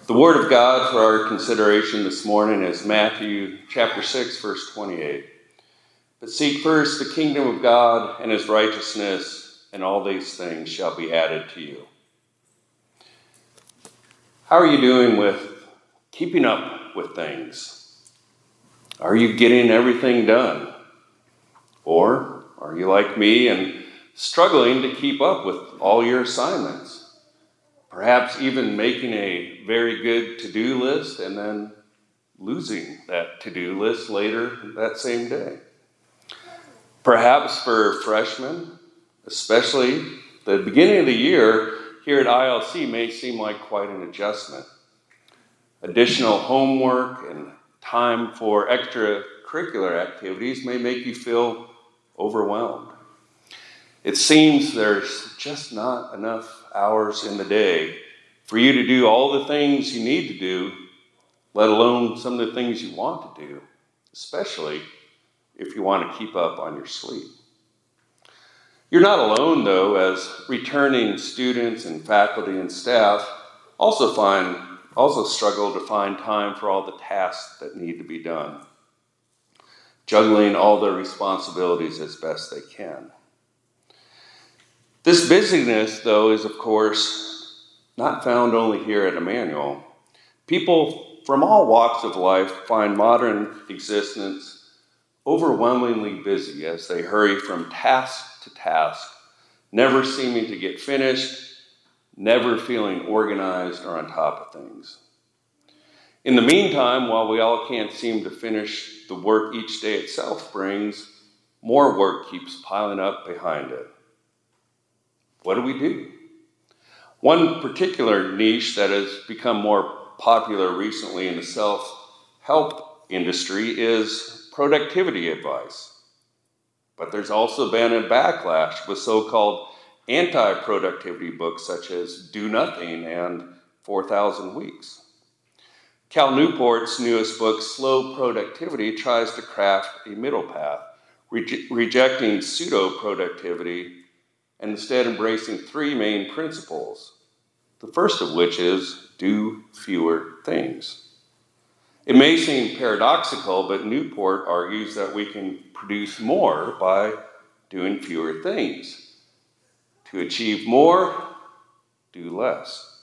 The word of God for our consideration this morning is Matthew chapter 6, verse 28. But seek first the kingdom of God and his righteousness, and all these things shall be added to you. How are you doing with keeping up with things? Are you getting everything done? Or are you like me and struggling to keep up with all your assignments? Perhaps even making a very good to-do list and then losing that to-do list later that same day. Perhaps for freshmen, especially the beginning of the year here at ILC may seem like quite an adjustment. Additional homework and time for extracurricular activities may make you feel overwhelmed. It seems there's just not enough hours in the day for you to do all the things you need to do, let alone some of the things you want to do, especially if you want to keep up on your sleep. You're not alone, though, as returning students and faculty and staff also struggle to find time for all the tasks that need to be done, juggling all their responsibilities as best they can. This busyness, though, is, of course, not found only here at Emmanuel. People from all walks of life find modern existence overwhelmingly busy as they hurry from task to task, never seeming to get finished, never feeling organized or on top of things. In the meantime, while we all can't seem to finish the work each day itself brings, more work keeps piling up behind it. What do we do? One particular niche that has become more popular recently in the self-help industry is productivity advice. But there's also been a backlash with so-called anti-productivity books such as Do Nothing and 4,000 Weeks. Cal Newport's newest book, Slow Productivity, tries to craft a middle path, rejecting pseudo-productivity and instead embracing three main principles, the first of which is do fewer things. It may seem paradoxical, but Newport argues that we can produce more by doing fewer things. To achieve more, do less.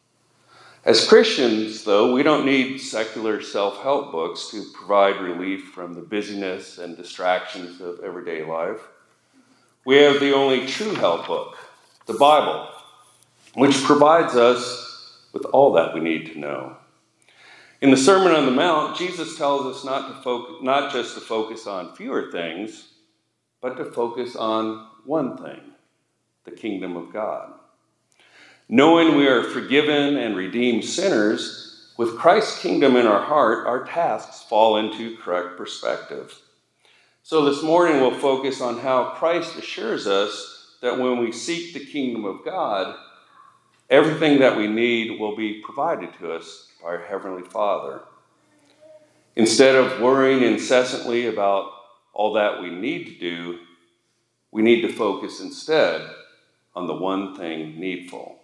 As Christians, though, we don't need secular self-help books to provide relief from the busyness and distractions of everyday life. We have the only true help book, the Bible, which provides us with all that we need to know. In the Sermon on the Mount, Jesus tells us not just to focus on fewer things, but to focus on one thing, the kingdom of God. Knowing we are forgiven and redeemed sinners, with Christ's kingdom in our heart, our tasks fall into correct perspective. So this morning we'll focus on how Christ assures us that when we seek the kingdom of God, everything that we need will be provided to us by our Heavenly Father. Instead of worrying incessantly about all that we need to do, we need to focus instead on the one thing needful.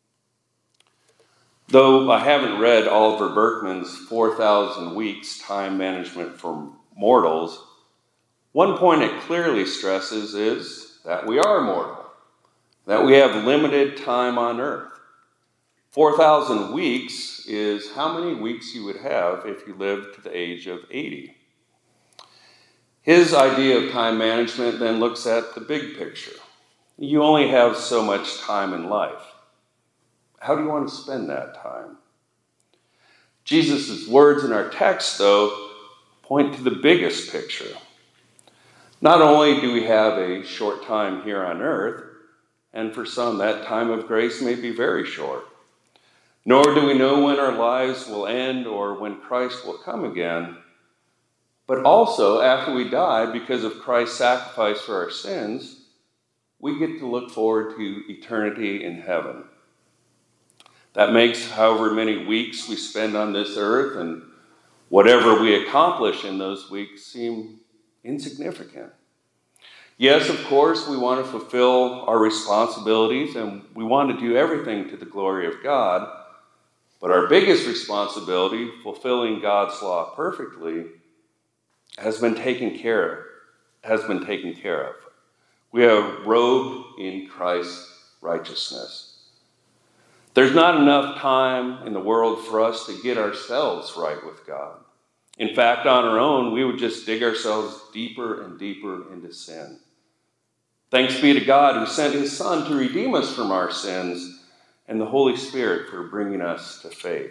Though I haven't read Oliver Burkeman's 4,000 Weeks Time Management for Mortals, one point it clearly stresses is that we are mortal, that we have limited time on earth. 4,000 weeks is how many weeks you would have if you lived to the age of 80. His idea of time management then looks at the big picture. You only have so much time in life. How do you want to spend that time? Jesus' words in our text, though, point to the biggest picture. Not only do we have a short time here on earth, and for some that time of grace may be very short, nor do we know when our lives will end or when Christ will come again, but also after we die, because of Christ's sacrifice for our sins, we get to look forward to eternity in heaven. That makes however many weeks we spend on this earth and whatever we accomplish in those weeks seem insignificant. Yes, of course, we want to fulfill our responsibilities and we want to do everything to the glory of God, But our biggest responsibility, fulfilling God's law perfectly, has been taken care of. We are robed in Christ's righteousness. There's not enough time in the world for us to get ourselves right with God. In fact, on our own, we would just dig ourselves deeper and deeper into sin. Thanks be to God who sent his Son to redeem us from our sins, and the Holy Spirit for bringing us to faith.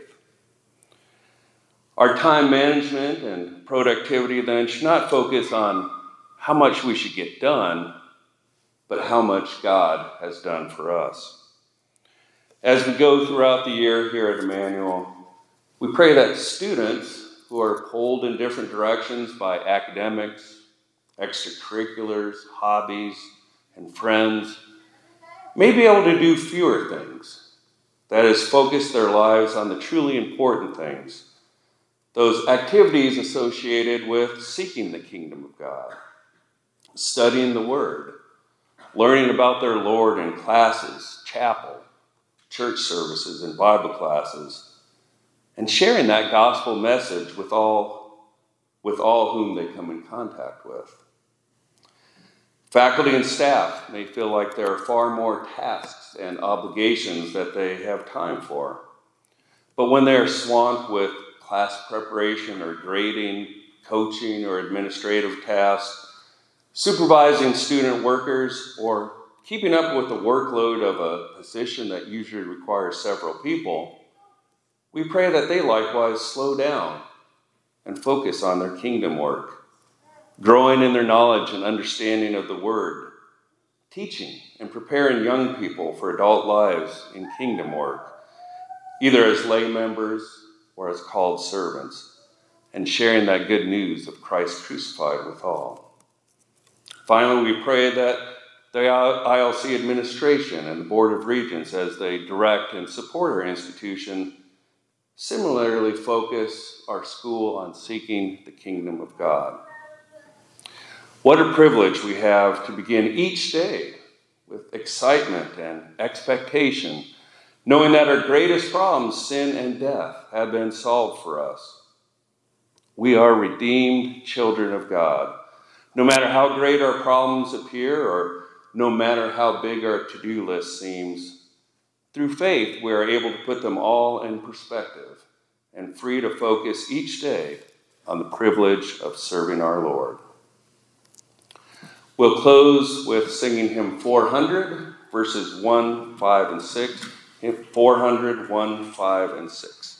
Our time management and productivity then should not focus on how much we should get done, but how much God has done for us. As we go throughout the year here at Emmanuel, we pray that students who are pulled in different directions by academics, extracurriculars, hobbies, and friends may be able to do fewer things. That is, focus their lives on the truly important things, those activities associated with seeking the kingdom of God, studying the Word, learning about their Lord in classes, chapel, church services, and Bible classes, and sharing that gospel message with all whom they come in contact with. Faculty and staff may feel like there are far more tasks and obligations that they have time for. But when they are swamped with class preparation or grading, coaching, or administrative tasks, supervising student workers, or keeping up with the workload of a position that usually requires several people, we pray that they likewise slow down and focus on their kingdom work, growing in their knowledge and understanding of the Word, teaching and preparing young people for adult lives in kingdom work, either as lay members or as called servants, and sharing that good news of Christ crucified with all. Finally, we pray that the ILC administration and the Board of Regents, as they direct and support our institution, similarly focus our school on seeking the kingdom of God. What a privilege we have to begin each day with excitement and expectation, knowing that our greatest problems, sin and death, have been solved for us. We are redeemed children of God. No matter how great our problems appear, or no matter how big our to-do list seems, through faith we are able to put them all in perspective and free to focus each day on the privilege of serving our Lord. We'll close with singing hymn 400, verses 1, 5, and 6. Hymn 400, 1, 5, and 6.